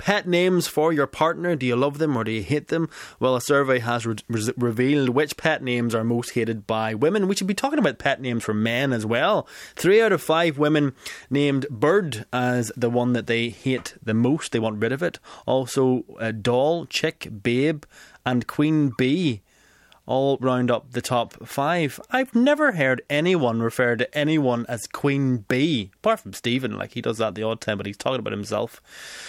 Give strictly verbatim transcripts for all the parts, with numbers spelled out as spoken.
pet names for your partner? Do you love them or do you hate them? Well, a survey has re- re- revealed which pet names are most hated by women. We should be talking about pet names for men as well. Three out of five women named Bird as the one that they hate the most. They want rid of it. Also, uh, Doll, Chick, Babe and Queen Bee all round up the top five. I've never heard anyone refer to anyone as Queen Bee, apart from Stephen. Like, he does that the odd time, but he's talking about himself.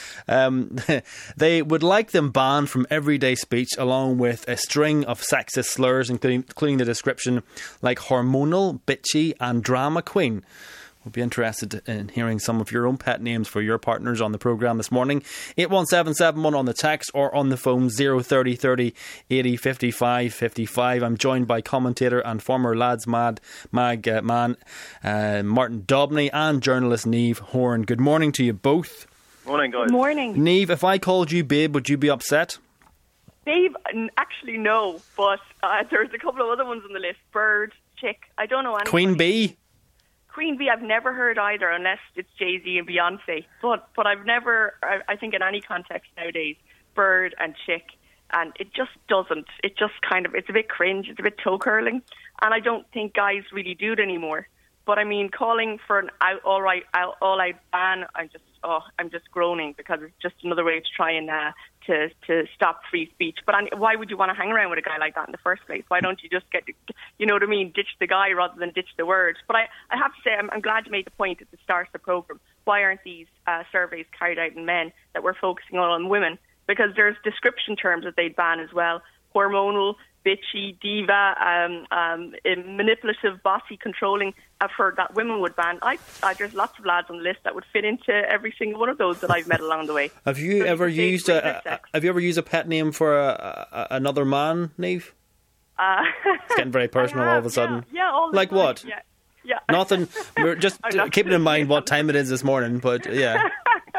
Um, they would like them banned from everyday speech, along with a string of sexist slurs, including, including the description like hormonal, bitchy and drama queen. We'll be interested in hearing some of your own pet names for your partners on the programme this morning. eight one seven seven one on the text or on the phone zero thirty thirty eighty fifty-five fifty-five. I'm joined by commentator and former Lads Mad Mag uh, man uh, Martin Dobney and journalist Niamh Horn. Good morning to you both. Morning, guys. Good morning. Niamh, if I called you Babe, would you be upset? Babe, actually no, but uh, there's a couple of other ones on the list. Bird, Chick, I don't know any. Queen Bee? Queen Bee, I've never heard either, unless it's Jay-Z and Beyonce. But but I've never, I, I think in any context nowadays, Bird and Chick, and it just doesn't. It just kind of, it's a bit cringe, it's a bit toe-curling, and I don't think guys really do it anymore. But I mean, calling for an out, all right, out, all-out ban, I'm just, oh, I'm just groaning, because it's just another way to try and uh, to to stop free speech. But I, why would you want to hang around with a guy like that in the first place? Why don't you just get, you know what I mean, ditch the guy rather than ditch the word? But I, I have to say, I'm, I'm glad you made the point at the start of the programme. Why aren't these uh, surveys carried out in men that we're focusing on on women? Because there's description terms that they'd ban as well. Hormonal, bitchy, diva, um, um, manipulative, bossy, controlling. I've heard that women would ban. I, I, there's lots of lads on the list that would fit into every single one of those that I've met along the way. Have you so ever you used a, a Have you ever used a pet name for a, a, another man, Niamh? Uh, it's getting very personal have, all of a sudden. Yeah, yeah all the like time. what? Yeah, yeah. Nothing. We're just keeping in mind what time it is this morning, but yeah.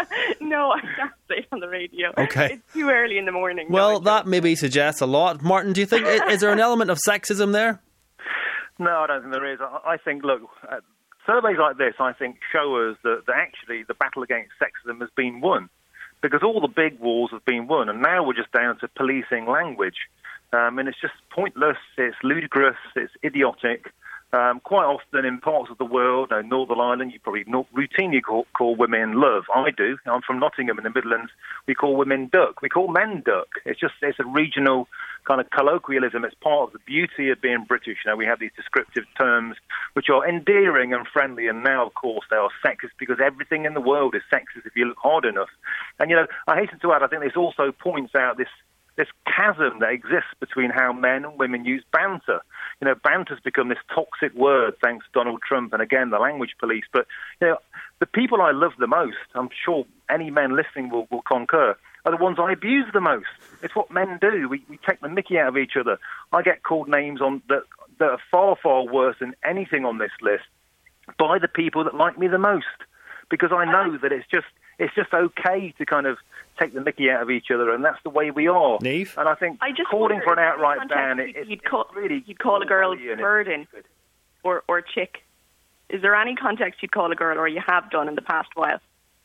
No, I can't say it on the radio. Okay. It's too early in the morning. Well, no, that maybe suggests a lot. Martin, do you think, is there an element of sexism there? No, I don't think there is. I, I think, look, uh, surveys like this, I think, show us that, that actually the battle against sexism has been won, because all the big wars have been won, and now we're just down to policing language. Um, and it's just pointless, it's ludicrous, it's idiotic. Um, quite often in parts of the world, uh, Northern Ireland, you probably not routinely call, call women love. I do. I'm from Nottingham in the Midlands. We call women duck. We call men duck. It's just, it's a regional kind of colloquialism. It's part of the beauty of being British. You know, we have these descriptive terms which are endearing and friendly, and now, of course, they are sexist, because everything in the world is sexist if you look hard enough. And, you know, I hasten to add, I think this also points out this this chasm that exists between how men and women use banter. You know, banter's become this toxic word thanks to Donald Trump and, again, the language police. But, you know, the people I love the most, I'm sure any men listening will, will concur, are the ones I abuse the most. It's what men do. We, we take the mickey out of each other. I get called names on that, that are far, far worse than anything on this list by the people that like me the most, because I know that it's just it's just okay to kind of take the mickey out of each other, and that's the way we are. Niamh? And I think I just calling wonder, for an outright ban, you'd, it, you'd it, call, it's really... You'd call a girl and bird in, or, or chick. Is there any context you'd call a girl, or you have done in the past while?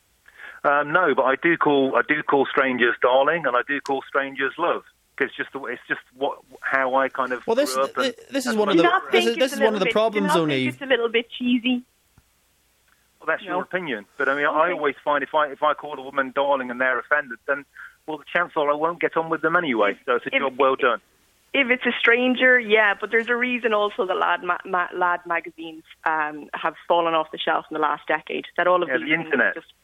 Um, no, but I do call I do call strangers darling, and I do call strangers love. It's just the, it's just what how I kind of well. This grew up and, this is one of the this is, this is one of the bit, problems, Niamh. It's a little bit cheesy. Well, that's no. your opinion, but I mean, okay. I always find if I if I call a woman darling and they're offended, then well, the chance are I won't get on with them anyway. So it's a if, job well done. If it's a stranger, yeah, but there's a reason also that lad ma- ma- lad magazines um, have fallen off the shelf in the last decade. That all of yeah, these the internet. Just,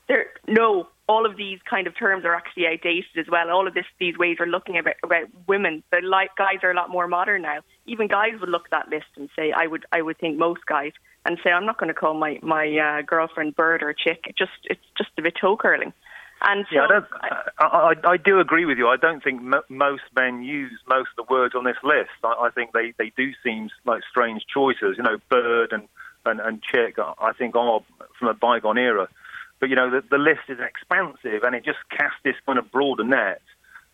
no, all of these kind of terms are actually outdated as well. All of this, these ways of looking about, about women, the like guys are a lot more modern now. Even guys would look at that list and say, I would, I would think most guys, and say, I'm not going to call my my uh, girlfriend bird or chick. It just, it's just a bit toe curling. And so yeah, I, don't, I, I, I do agree with you. I don't think m- most men use most of the words on this list. I, I think they, they do seem like strange choices. You know, bird and, and, and chick, I think, are from a bygone era. But, you know, the, the list is expansive, and it just casts this kind of broader net.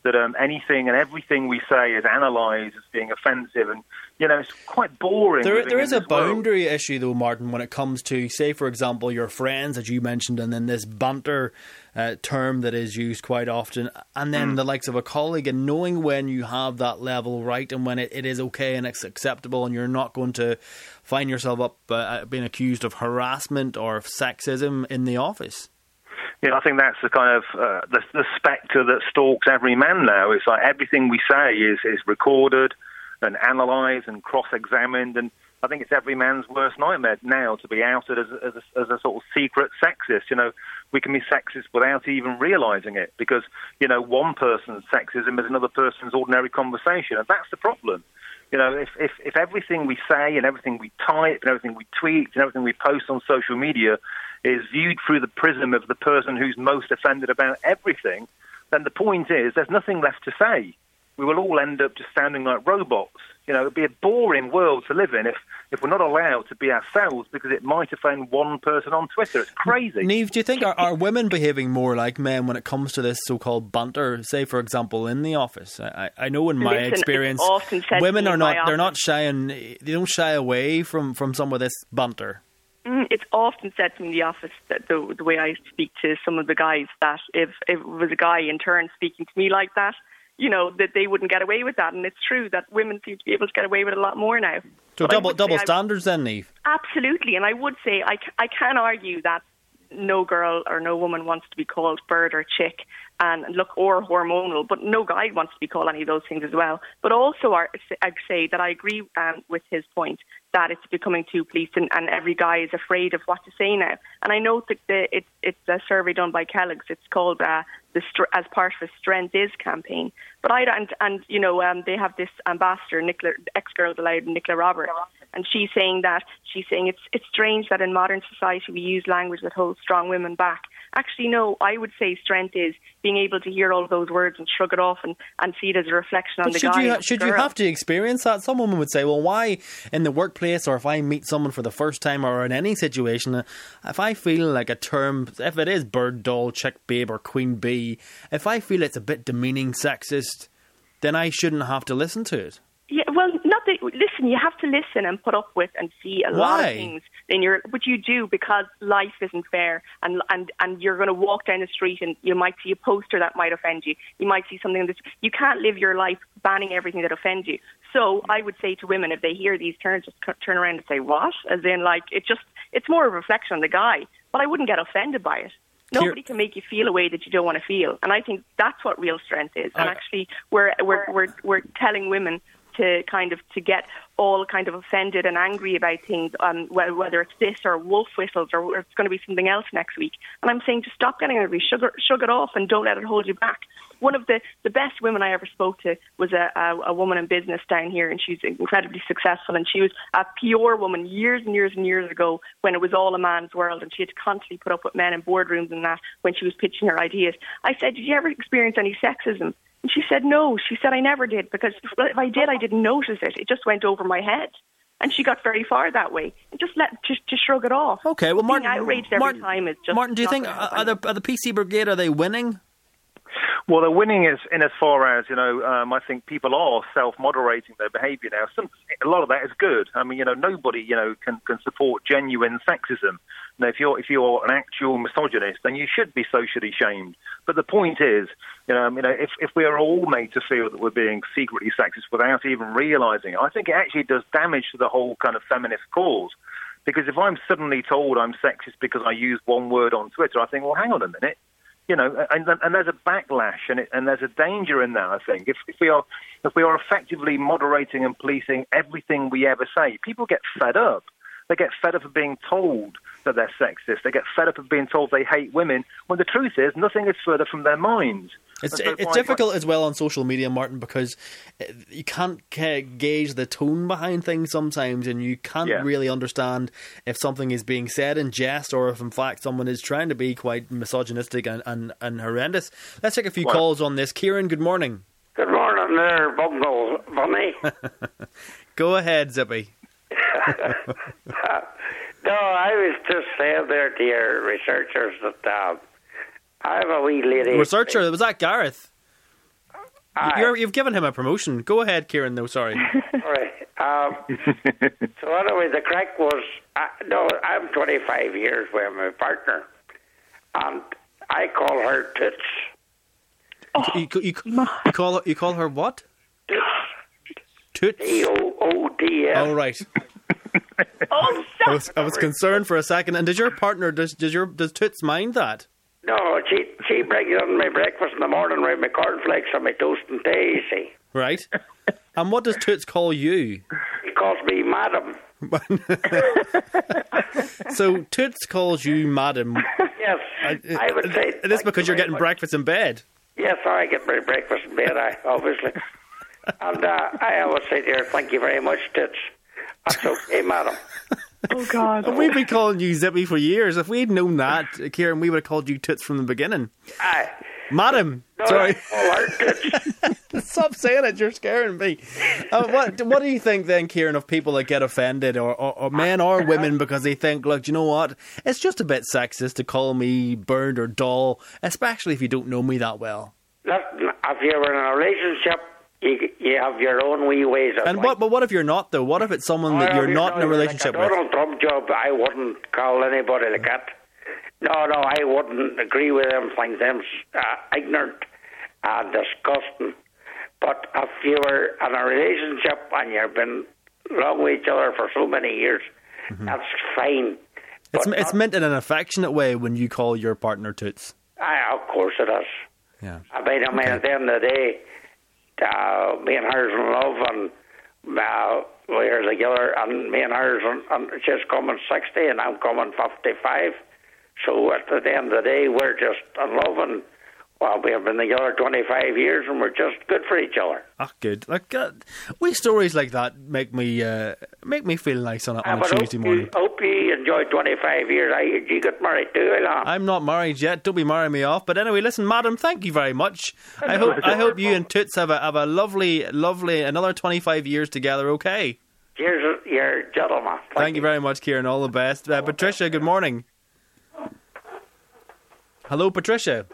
that um, anything and everything we say is analysed as being offensive, and you know, it's quite boring. There, there is a boundary world. issue, though, Martin, when it comes to, say, for example, your friends that you mentioned, and then this banter uh, term that is used quite often, and then mm. the likes of a colleague, and knowing when you have that level right and when it, it is okay and it's acceptable, and you're not going to find yourself up uh, being accused of harassment or of sexism in the office. Yeah, I think that's the kind of uh, the, the spectre that stalks every man now. It's like everything we say is, is recorded and analysed and cross-examined, and I think it's every man's worst nightmare now to be outed as, as, a, as a sort of secret sexist. You know, we can be sexist without even realising it, because, you know, one person's sexism is another person's ordinary conversation, and that's the problem. You know, if, if, if everything we say and everything we type and everything we tweet and everything we post on social media is viewed through the prism of the person who's most offended about everything, then the point is there's nothing left to say. We will all end up just sounding like robots. You know, it'd be a boring world to live in if, if we're not allowed to be ourselves, because it might offend one person on Twitter. It's crazy. Niamh, do you think, are, are women behaving more like men when it comes to this so-called banter, say, for example, in the office? I, I know in my Listen, experience, women are not, they're not shying, they don't shy away from, from some of this banter. Mm, it's often said to me in the office, that the, the way I speak to some of the guys, that if, if it was a guy in turn speaking to me like that, you know, that they wouldn't get away with that. And it's true that women seem to be able to get away with it a lot more now. So but double double standards then, Niamh? Absolutely. And I would say, I, I can argue that no girl or no woman wants to be called bird or chick, and look, or hormonal, but no guy wants to be called any of those things as well. But also, I'd say that I agree um, with his point that it's becoming too policed, and, and every guy is afraid of what to say now. And I know that the, it, it's a survey done by Kellogg's. It's called uh, the as part of a Strength Is campaign. But I and and you know um, they have this ambassador, Nicola, ex-Girls Aloud, Nicola Roberts, and she's saying that she's saying it's it's strange that in modern society we use language that holds strong women back. Actually, no, I would say strength is being able to hear all of those words and shrug it off and, and see it as a reflection on but the should guy. You ha- should girl. you have to experience that? Some women would say, well, why in the workplace, or if I meet someone for the first time, or in any situation, if I feel like a term, if it is bird, doll, chick, babe, or queen bee, if I feel it's a bit demeaning, sexist, then I shouldn't have to listen to it. Yeah, well, not that. Listen, you have to listen and put up with and see a Why? lot of things in your, but you do, because life isn't fair, and and and you're going to walk down the street and you might see a poster that might offend you. You might see something that you can't live your life banning everything that offends you. So I would say to women, if they hear these terms, just turn around and say, "What?" As in, like, it just it's more a reflection on the guy. But I wouldn't get offended by it. Nobody can make you feel a way that you don't want to feel, and I think that's what real strength is. And actually, we're we're we're we're telling women to kind of to get all kind of offended and angry about things, um, whether it's this or wolf whistles or it's going to be something else next week. And I'm saying, just stop getting angry, shrug, shrug it off, and don't let it hold you back. One of the, the best women I ever spoke to was a, a, a woman in business down here, and she's incredibly successful, and she was a pure woman years and years and years ago when it was all a man's world, and she had to constantly put up with men in boardrooms and that when she was pitching her ideas. I said, did you ever experience any sexism? And she said, no. She said, I never did, because if I did, I didn't notice it. It just went over my head. And she got very far that way. And just let just to shrug it off. Okay, well, Martin, being outraged every Martin, time is just Martin, do you think are the, are the P C Brigade, are they winning? Well, they're winning as, in as far as, you know, um, I think people are self-moderating their behaviour now. Some, a lot of that is good. I mean, you know, nobody, you know, can, can support genuine sexism. Now, if you're if you're an actual misogynist, then you should be socially shamed. But the point is, you know, you know, if if we are all made to feel that we're being secretly sexist without even realising it, I think it actually does damage to the whole kind of feminist cause. Because if I'm suddenly told I'm sexist because I use one word on Twitter, I think, well, hang on a minute. You know, and, and there's a backlash, and, it, and there's a danger in that. I think if, if we are if we are effectively moderating and policing everything we ever say, people get fed up. They get fed up of being told that they're sexist. They get fed up of being told they hate women, when the truth is nothing is further from their minds. It's, so it's difficult like, as well on social media, Martin, because you can't gauge the tone behind things sometimes, and you can't yeah. really understand if something is being said in jest or if in fact someone is trying to be quite misogynistic and, and, and horrendous. Let's take a few well, calls on this. Kieran, good morning. Good morning there, Bungle Bunny. Go ahead, Zippy. No, I was just saying there to your researchers that uh, I have a wee lady. Researcher, was that Gareth? Aye. You're, you've given him a promotion. Go ahead, Kieran, though, sorry. Right. Um, so anyway, the crack was, uh, no, I'm twenty-five years with my partner, and I call her Toots. You, you, you, you, call, you call her what? Toots. Toots? T O O T S. Oh, right. Oh, I was, I was concerned for a second. And does your partner, does, does, your, does Toots mind that? No, she, she brings on my breakfast in the morning with my cornflakes and my toast and tea, you see. Right. And what does Toots call you? He calls me Madam. So Toots calls you Madam. Yes, I, I would say. It is because you're getting much. breakfast in bed. Yes, I get my breakfast in bed, I, obviously. And uh, I always say to her, thank you very much, Toots. That's okay, Madam. Oh, God. And we've been calling you Zippy for years. If we'd known that, Kieran, we would have called you Toots from the beginning. Aye. Madam. No, Sorry. I call her Toots. Stop saying it. You're scaring me. Uh, what What do you think then, Kieran, of people that get offended, or, or, or men or women, because they think, look, you know what? It's just a bit sexist to call me bird or doll, especially if you don't know me that well. Listen, if you're in a relationship, you, you have your own wee ways of And life. what? But what if you're not, though? What if it's someone that you're not in a relationship like a with? Donald Trump job, I wouldn't call anybody like that. No, no, I wouldn't agree with them, find them uh, ignorant and disgusting. But if you were in a relationship and you've been along with each other for so many years, mm-hmm. that's fine. It's but it's not, meant in an affectionate way when you call your partner Toots. I, of course it is. Yeah. I mean, I mean, Okay. at the end of the day, uh, me and her's in love, and uh, we're together, and me and her's, and, and she's coming sixty, and I'm coming fifty-five. So at the end of the day, we're just in love, and well, we have been together twenty-five years, and we're just good for each other. Ah, good. Like, uh, wee stories like that make me uh, make me feel nice on a, on Uh, a but Tuesday hope morning. You, hope you enjoyed twenty-five years. I, you got married too, Alan. I'm not married yet. Don't be marrying me off. But anyway, listen, madam, thank you very much. I hope I hope you and Toots have a have a lovely, lovely another twenty-five years together. Okay. Cheers, you're a gentleman. Thank, Thank you very much, Kieran. All the best. Uh, Patricia, good morning. Hello, Patricia.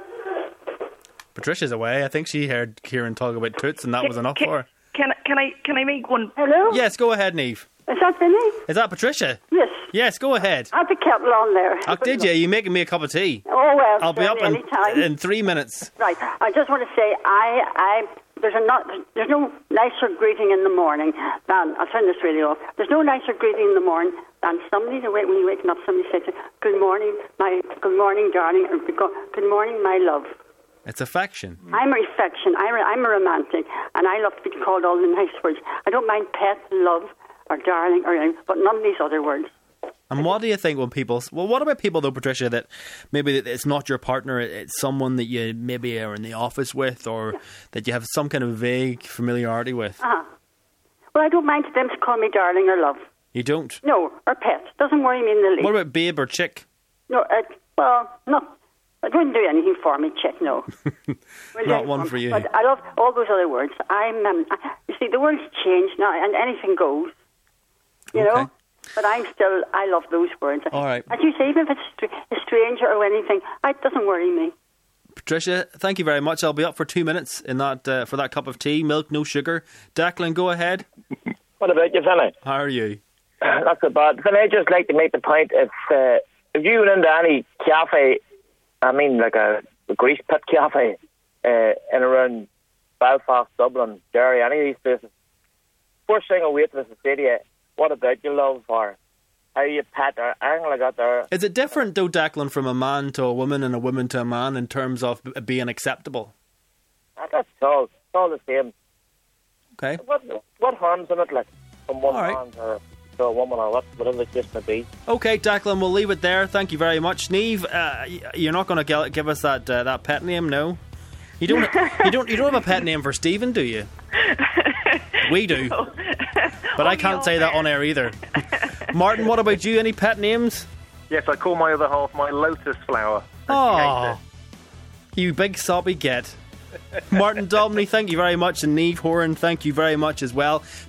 Patricia's away. I think she heard Kieran talk about Toots, and that was enough can, for her. Can, can I can I make one? Hello? Yes, go ahead, Niamh. Is that Vinny? Is that Patricia? Yes. Yes, go ahead. I had the kettle on there. Oh, did you? You making me a cup of tea? Oh, well, I'll be up in, any time. in three minutes. Right. I just want to say, I, I, there's a not, there's no nicer greeting in the morning than, I'll turn this radio off, there's no nicer greeting in the morning than somebody, when you're waking up, somebody says, good morning, my, good morning, darling, or good morning, my love. It's affection. I'm a affection. I'm a, I'm a romantic, and I love to be called all the nice words. I don't mind pet, love, or darling, or anything, but none of these other words. And what do you think when people... Well, what about people, though, Patricia, that maybe it's not your partner, it's someone that you maybe are in the office with, or yeah. that you have some kind of vague familiarity with? Uh-huh. Well, I don't mind them to call me darling or love. You don't? No, or pet. Doesn't worry me in the least. What about babe or chick? No, uh, well, not... It wouldn't do anything for me, chick, no. Well, not one for you. But I love all those other words. I'm, um, I, you see, the world's changed now, and anything goes, you okay. know? But I'm still, I love those words. All right. As you say, even if it's a stranger or anything, it doesn't worry me. Patricia, thank you very much. I'll be up for two minutes in that uh, for that cup of tea, milk, no sugar. Declan, go ahead. What about you, Vinny? How are you? Not so bad. Vinny, I'd just like to make the point, if, uh, if you went into any cafe, I mean, like a, a grease pit cafe uh, in around Belfast, Dublin, Derry, any of these places, first thing a waitress will say to you, what about your love, or how you pet, or anything like that there. Is it different, though, Declan, from a man to a woman and a woman to a man in terms of b- being acceptable? Uh, that's all. It's all the same. Okay. What what harm's in it, like, from one all right. man to, to a woman, or what, whatever the case may be? Okay, Declan, we'll leave it there. Thank you very much. Niamh, uh, you're not going to give us that uh, that pet name, no? You don't. you don't. You don't have a pet name for Stephen, do you? We do, No. but I can't say that on air either. Martin, what about you? Any pet names? Yes, I call my other half my lotus flower. Oh, you big sobby get. Martin Domney, thank you very much, and Niamh Horan, thank you very much as well.